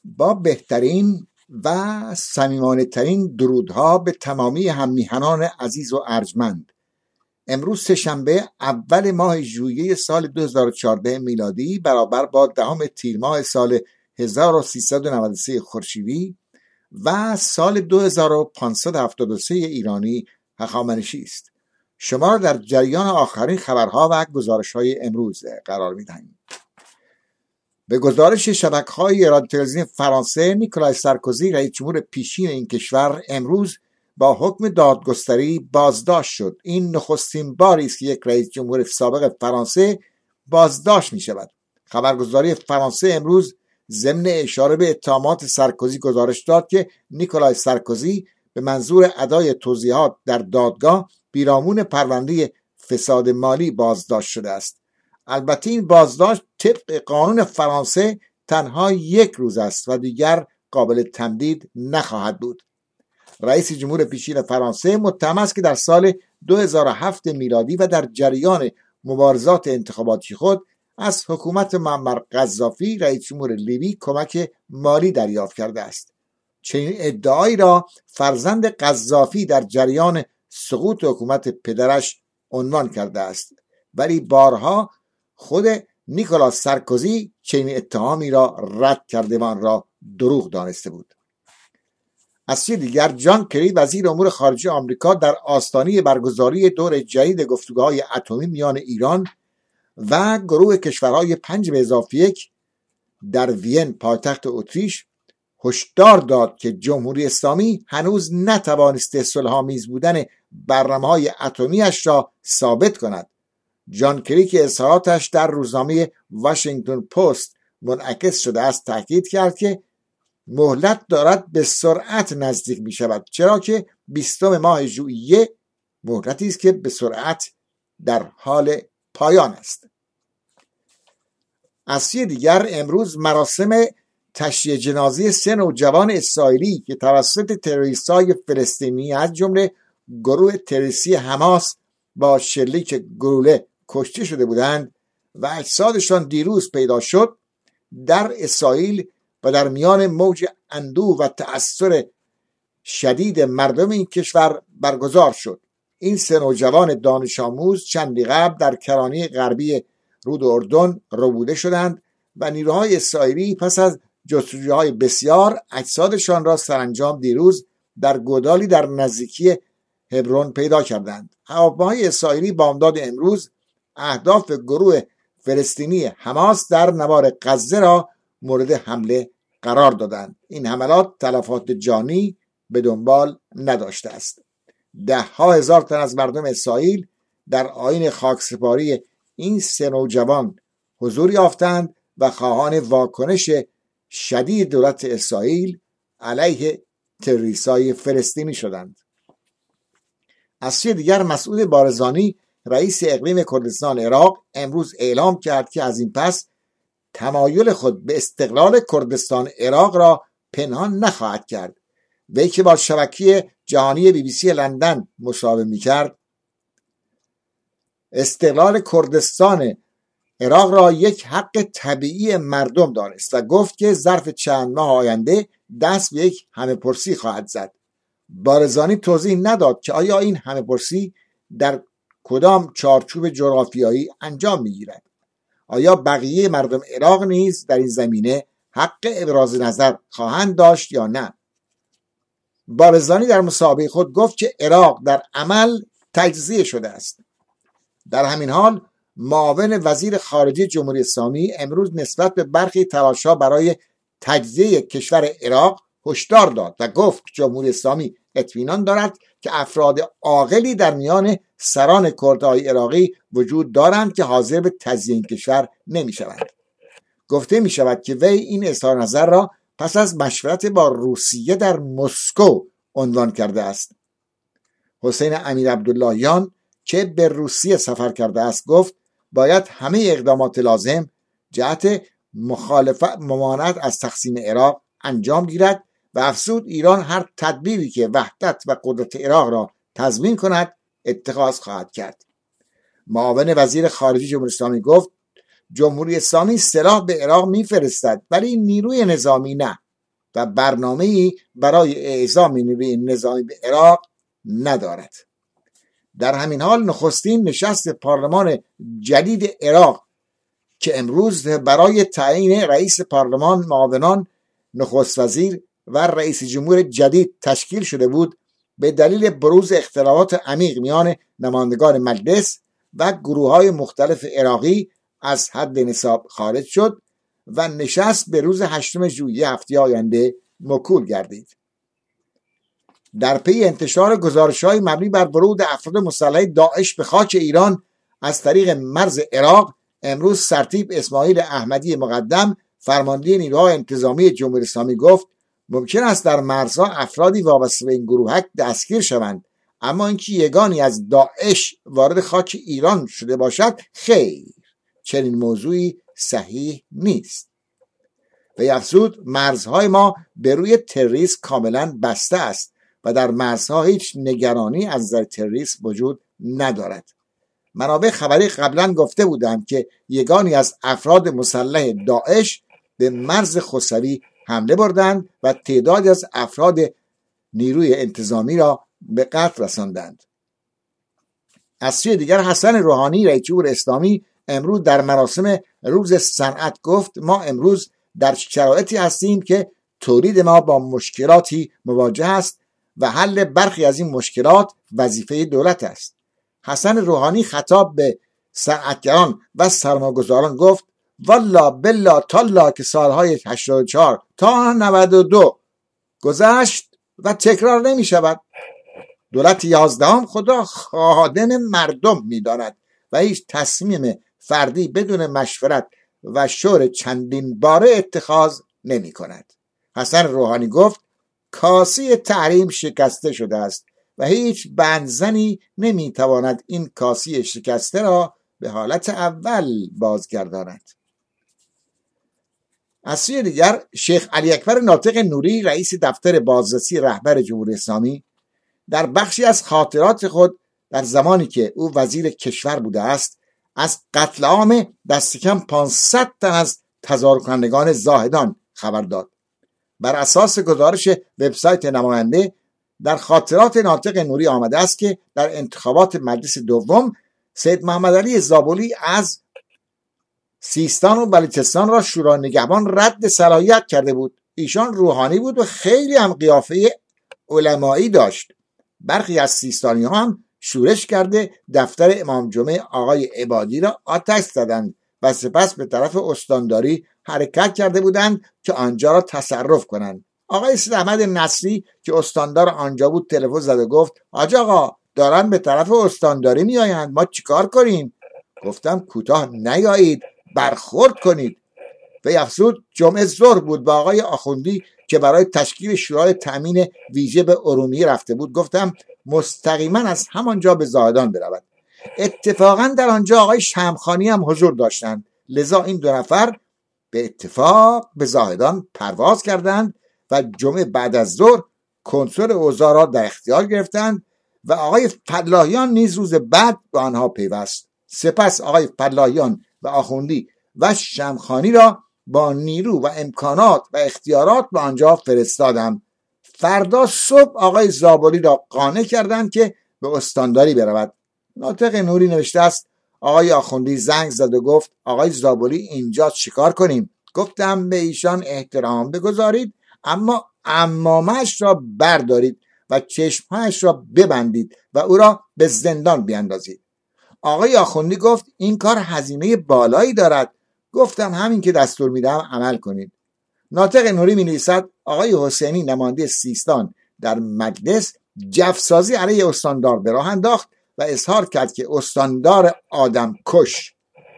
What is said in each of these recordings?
با بهترین و صمیمانه ترین درودها به تمامی هممیهنان عزیز و ارجمند. امروز سه‌شنبه اول ماه ژوئیه سال 2014 میلادی برابر با 10 تیر ماه سال 1393 خورشیدی و سال 2573 ایرانی هخامنشی است. شما را در جریان آخرین خبرها و گزارش‌های امروز قرار می‌دهیم. به گزارش شبکه‌های رادیو تلویزیون فرانسه، نیکولای سارکوزی رئیس جمهور پیشین این کشور امروز با حکم دادگستری بازداشت شد. این نخستین باری است که یک رئیس جمهور سابق فرانسه بازداشت می‌شود. خبرگزاری فرانسه امروز ضمن اشاره به اتهامات سارکوزی گزارش داد که نیکولای سارکوزی به منظور ادای توضیحات در دادگاه پیرامون پرونده فساد مالی بازداشت شده است. البته این بازداشت طبق قانون فرانسه تنها 1 روز است و دیگر قابل تمدید نخواهد بود. رئیس جمهور پیشین فرانسه متهم است که در سال 2007 میلادی و در جریان مبارزات انتخاباتی خود از حکومت معمر قذافی رئیس جمهور لیبی کمک مالی دریافت کرده است. چنین ادعایی را فرزند قذافی در جریان سقوط حکومت پدرش عنوان کرده است، ولی بارها خود نیکولاس سارکوزی چنین اتهامی را رد کرده و آن را دروغ دانسته بود. از سوی دیگر جان کری وزیر امور خارجه آمریکا در آستانه برگزاری دور جدید گفتگوهای اتمی میان ایران و گروه کشورهای 5+1 در وین پایتخت اتریش هشدار داد که جمهوری اسلامی هنوز نتوانسته صلح‌آمیز بودن برنامه‌های اتمی‌اش را ثابت کند. جان کری که اظهاراتش در روزنامه واشنگتن پست منعکس شده است تاکید کرد که مهلت دارد به سرعت نزدیک می شود، چرا که 20 ماه ژوئیه مهلتی است که به سرعت در حال پایان است. از سوی دیگر امروز مراسم تشییع جنازه 3 نوجوان اسرائیلی که توسط تروریست‌های فلسطینی از جمله گروه تروریستی حماس با شلیک گلوله کشته شده بودند و اجسادشان دیروز پیدا شد در اسرائیل و در میان موج اندوه و تأثیر شدید مردم این کشور برگزار شد. این 3 نوجوان دانش آموز چندی قبل در کرانه غربی رود اردن ربوده شدند و نیروهای اسرائیلی پس از جستجوهای بسیار اجسادشان را سرانجام دیروز در گودالی در نزدیکی هبرون پیدا کردند. هواپیماهای اسرائیلی بامداد امروز اهداف گروه فلسطینی حماس در نوار غزه را مورد حمله قرار دادند. این حملات تلفات جانی به دنبال نداشته است. 10,000 تن از مردم اسرائیل در آیین خاکسپاری این 3 نوجوان حضور یافتند و خواهان واکنش شدید دولت اسرائیل علیه تروریست‌های فلسطینی شدند. از سوی دیگر مسعود بارزانی رئیس اقلیم کردستان عراق امروز اعلام کرد که از این پس تمایل خود به استقلال کردستان عراق را پنهان نخواهد کرد. وی که با شبکه جهانی BBC لندن مصاحبه می‌کرد، استقلال کردستان عراق را یک حق طبیعی مردم دانست و گفت که ظرف چند ماه آینده دست به یک همه‌پرسی خواهد زد. بارزانی توضیح نداد که آیا این همه‌پرسی در کدام چارچوب جغرافیایی انجام می‌گیرد. آیا بقیه مردم عراق نیز در این زمینه حق ابراز نظر خواهند داشت یا نه؟ بارزانی در مصاحبه خود گفت که عراق در عمل تجزیه شده است. در همین حال معاون وزیر خارجه جمهوری اسلامی امروز نسبت به برخی تلاش‌ها برای تجزیه کشور عراق هشدار داد و گفت جمهوری اسلامی اطمینان دارد که افراد عاقلی در میان سران کردهای عراقی وجود دارند که حاضر به تجزیه این کشور نمی‌شوند. گفته می‌شود که وی این اظهار نظر را پس از مشورت با روسیه در مسکو عنوان کرده است. حسین امیر عبداللهیان که به روسیه سفر کرده است گفت باید همه اقدامات لازم جهت ممانعت از تقسیم عراق انجام گیرد و افزود ایران هر تدبیری که وحدت و قدرت عراق را تضمین کند اتخاذ خواهد کرد. معاون وزیر خارجه جمهوری اسلامی گفت جمهوری اسلامی سلاح به عراق میفرستد ولی نیروی نظامی نه. و برنامه‌ای برای اعزام نیروی نظامی به عراق ندارد. در همین حال نخستین نشست پارلمان جدید عراق که امروز برای تعیین رئیس پارلمان، معاونان، نخست وزیر و رئیس جمهور جدید تشکیل شده بود، به دلیل بروز اختلافات عمیق میان نمایندگان مجلس و گروه‌های مختلف عراقی از حد نصاب خارج شد و نشست به روز 8 ژوئیه هفته آینده موکول گردید. در پی انتشار گزارش‌های مبنی بر ورود افراد مسلح داعش به خاک ایران از طریق مرز عراق، امروز سرتیپ اسماعیل احمدی مقدم، فرمانده نیروهای انتظامی جمهوری اسلامی گفت ممکن است در مرزها افرادی وابسته به این گروهک دستگیر شوند، اما اینکه یگانی از داعش وارد خاک ایران شده باشد خیر، چنین موضوعی صحیح نیست. وی افزود مرزهای ما به روی تروریسم کاملا بسته است و در مرزها هیچ نگرانی از نظر تروریسم وجود ندارد. منابع خبری قبلا گفته بودند که یگانی از افراد مسلح داعش به مرز خسروی حمله بردند و تعدادی از افراد نیروی انتظامی را به قتل رساندند. از سوی دیگر حسن روحانی رئیس جمهور اسلامی امروز در مراسم روز صنعت گفت ما امروز در شرایطی هستیم که تولید ما با مشکلاتی مواجه است و حل برخی از این مشکلات وظیفه دولت است. حسن روحانی خطاب به صنعتگران و سرمایه‌گذاران گفت والله بالله تالله که سالهای 84 تا 92 گذشت و تکرار نمی شود. دولت 11 خدا خادم مردم می داند و هیچ تصمیم فردی بدون مشورت و شور چندین باره اتخاذ نمی کند. حسن روحانی گفت کاسه تحریم شکسته شده است و هیچ بندزنی نمی تواند این کاسه شکسته را به حالت اول بازگرداند. از سوی دیگر شیخ علی اکبر ناطق نوری رئیس دفتر بازرسی رهبر جمهوری اسلامی در بخشی از خاطرات خود در زمانی که او وزیر کشور بوده است از قتل عام دست کم 500 تن از تظاهرکنندگان زاهدان خبر داد. بر اساس گزارش وبسایت نماینده در خاطرات ناطق نوری آمده است که در انتخابات مجلس دوم سید محمد علی زابلی از سیستان و بلوچستان را شورای نگهبان رد صلاحیت کرده بود. ایشان روحانی بود و خیلی هم قیافه علمایی داشت. برخی از سیستانی ها هم شورش کرده دفتر امام جمعه آقای عبادی را آتش زدند و سپس به طرف استانداری حرکت کرده بودند که آنجا را تصرف کنند. آقای سید احمد نصری که استاندار آنجا بود تلفن زد و گفت حاج آقا دارن به طرف استانداری میآیند، ما چیکار کنیم؟ گفتم کوتاه نیایید، برخورد کنید. و افزود جمعه ظهر بود با آقای آخوندی که برای تشکیل شورای تامین ویژه به ارومیه رفته بود. گفتم مستقیما از همانجا به زاهدان برود. اتفاقا در آنجا آقای شمخانی هم حضور داشتند، لذا این 2 نفر به اتفاق به زاهدان پرواز کردند و جمعه بعد از ظهر کنترل اوضاع را در اختیار گرفتند و آقای فلاحیان نیز روز بعد به آنها پیوست. سپس آقای فلاحیان و آخوندی و شمخانی را با نیرو و امکانات و اختیارات به آنجا فرستادم. فردا صبح آقای زابلی را قانع کردند که به استانداری برود. ناطق نوری نوشته است آقای آخوندی زنگ زد و گفت آقای زابلی اینجا چیکار کنیم؟ گفتم به ایشان احترام بگذارید، اما عمامش را بردارید و چشمهایش را ببندید و او را به زندان بیاندازید. آقای آخوندی گفت این کار هزینه بالایی دارد. گفتم همین که دستور میدم عمل کنید. ناطق نوری می نویسد آقای حسینی نماینده سیستان در مجلس جفسازی علیه استاندار به راه انداخت و اظهار کرد که استاندار آدم کش.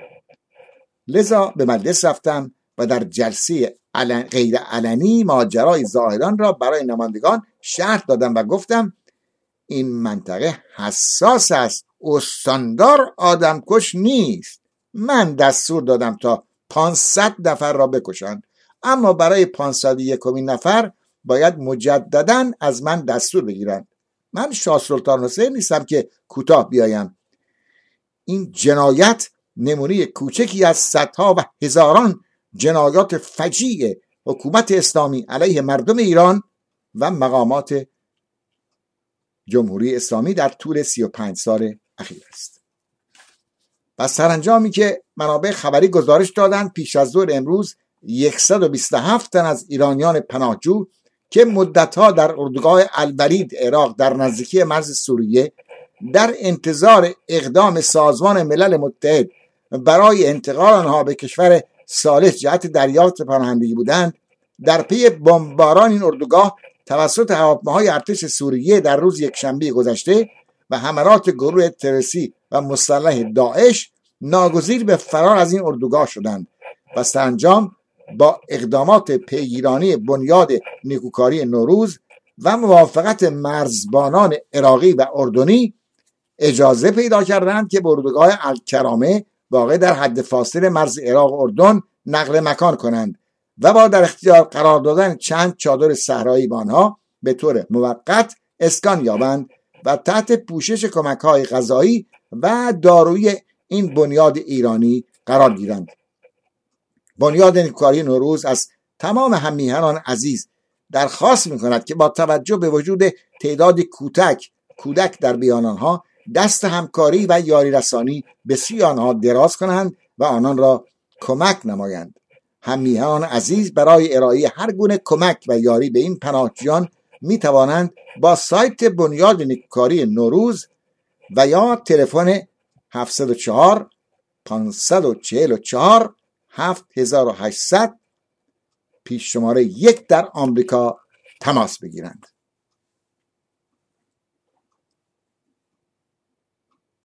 لذا به مجلس رفتم و در جلسه غیر علنی ماجرای زاهدان را برای نمایندگان شرح دادم و گفتم این منطقه حساس است، استاندار آدم کش نیست. من دستور دادم تا 500 نفر را بکشند، اما برای 501مین نفر باید مجددا از من دستور بگیرند. من شاه سلطان حسین نیستم که کوتاه بیایم. این جنایت نمونه کوچکی از صدها و هزاران جنایات فجیع حکومت اسلامی علیه مردم ایران و مقامات جمهوری اسلامی در طول 35 سال اخیر است. و سرانجامی که منابع خبری گزارش دادند پیش از ظهر امروز 127 تن از ایرانیان پناهجو که مدتها در اردوگاه الولید عراق در نزدیکی مرز سوریه در انتظار اقدام سازمان ملل متحد برای انتقال آنها به کشور ثالث جهت دریافت پناهندگی بودند، در پی بمباران این اردوگاه توسط هواپیماهای ارتش سوریه در روز یکشنبه گذشته و حملات گروه تروریستی و مسلح داعش ناگزیر به فرار از این اردوگاه شدند و سرانجام با اقدامات پیگیرانی بنیاد نیکوکاری نوروز و موافقت مرزبانان عراقی و اردنی اجازه پیدا کردند که به اردوگاه الکرامه واقع در حد فاصله مرز عراق و اردن نقل مکان کنند و با در اختیار قرار دادن چند چادر صحرایی به آنها به طور موقت اسکان یابند و تحت پوشش کمک‌های غذایی و دارویی این بنیاد ایرانی قرار گیرند. بنیاد نیکوکاری نوروز از تمام هم‌میهنان عزیز درخواست می‌کند که با توجه به وجود تعداد کودک در میان آنها دست همکاری و یاری رسانی به سوی آنها دراز کنند و آنان را کمک نمایند. هم‌میهنان عزیز برای ارائه هر گونه کمک و یاری به این پناهجویان می توانند با سایت بنیاد نیکوکاری نوروز و یا تلفن 704 544 7800 پیش شماره 1 در آمریکا تماس بگیرند.